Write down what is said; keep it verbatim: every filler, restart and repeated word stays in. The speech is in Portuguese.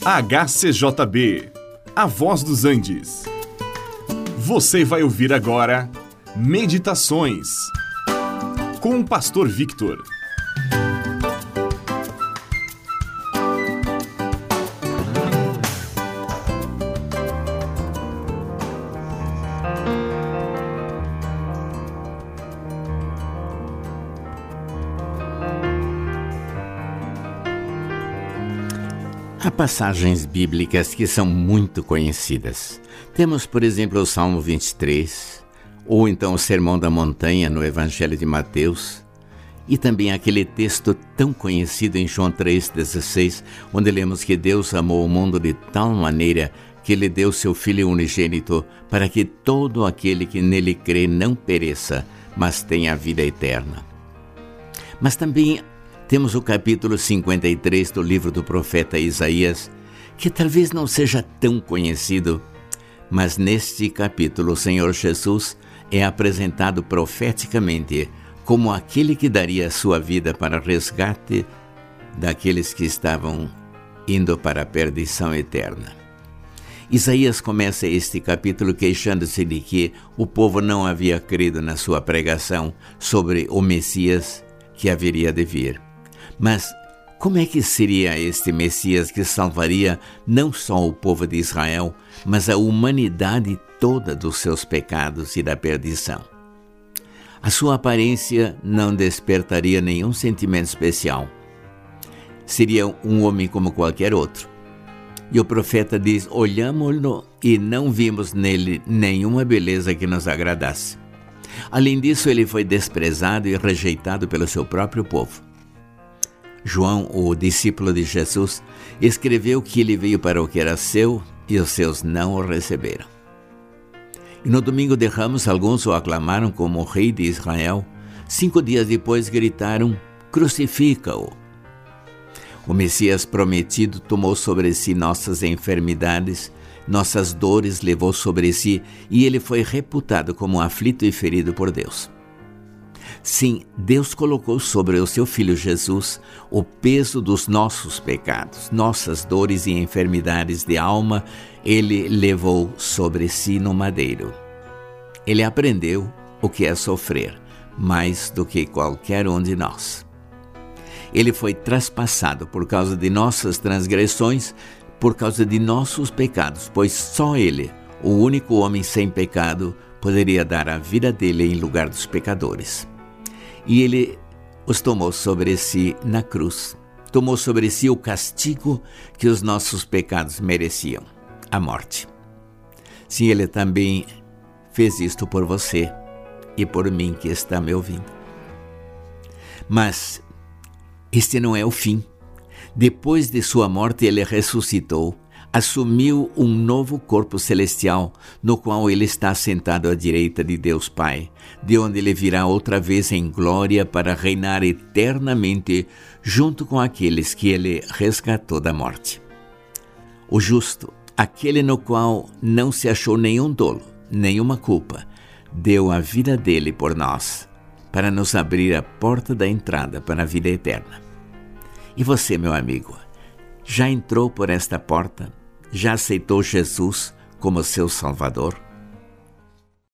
H C J B, A Voz dos Andes. Você vai ouvir agora Meditações com o Pastor Victor. Há passagens bíblicas que são muito conhecidas. Temos, por exemplo, o Salmo vinte e três, ou então o Sermão da Montanha no Evangelho de Mateus, e também aquele texto tão conhecido em João três, dezesseis, onde lemos que Deus amou o mundo de tal maneira que Ele deu seu Filho unigênito para que todo aquele que nele crê não pereça, mas tenha a vida eterna. Mas também temos o capítulo cinquenta e três do livro do profeta Isaías, que talvez não seja tão conhecido, mas neste capítulo o Senhor Jesus é apresentado profeticamente como aquele que daria a sua vida para resgate daqueles que estavam indo para a perdição eterna. Isaías começa este capítulo queixando-se de que o povo não havia crido na sua pregação sobre o Messias que haveria de vir. Mas como é que seria este Messias que salvaria não só o povo de Israel, mas a humanidade toda dos seus pecados e da perdição? A sua aparência não despertaria nenhum sentimento especial. Seria um homem como qualquer outro. E o profeta diz: olhamo-lo e não vimos nele nenhuma beleza que nos agradasse. Além disso, ele foi desprezado e rejeitado pelo seu próprio povo. João, o discípulo de Jesus, escreveu que ele veio para o que era seu e os seus não o receberam. E no domingo de Ramos, alguns o aclamaram como o rei de Israel. Cinco dias depois gritaram: crucifica-o. O Messias prometido tomou sobre si nossas enfermidades, nossas dores levou sobre si, e ele foi reputado como aflito e ferido por Deus. Sim, Deus colocou sobre o seu Filho Jesus o peso dos nossos pecados, nossas dores e enfermidades de alma, ele levou sobre si no madeiro. Ele aprendeu o que é sofrer, mais do que qualquer um de nós. Ele foi traspassado por causa de nossas transgressões, por causa de nossos pecados, pois só ele, o único homem sem pecado, poderia dar a vida dele em lugar dos pecadores. E ele os tomou sobre si na cruz. Tomou sobre si o castigo que os nossos pecados mereciam, a morte. Sim, ele também fez isto por você e por mim que está me ouvindo. Mas este não é o fim. Depois de sua morte, ele ressuscitou, assumiu um novo corpo celestial, no qual ele está sentado à direita de Deus Pai, de onde ele virá outra vez em glória para reinar eternamente junto com aqueles que ele resgatou da morte. O justo, aquele no qual não se achou nenhum dolo, nenhuma culpa, deu a vida dele por nós, para nos abrir a porta da entrada para a vida eterna. E você, meu amigo, já entrou por esta porta? Já aceitou Jesus como seu Salvador?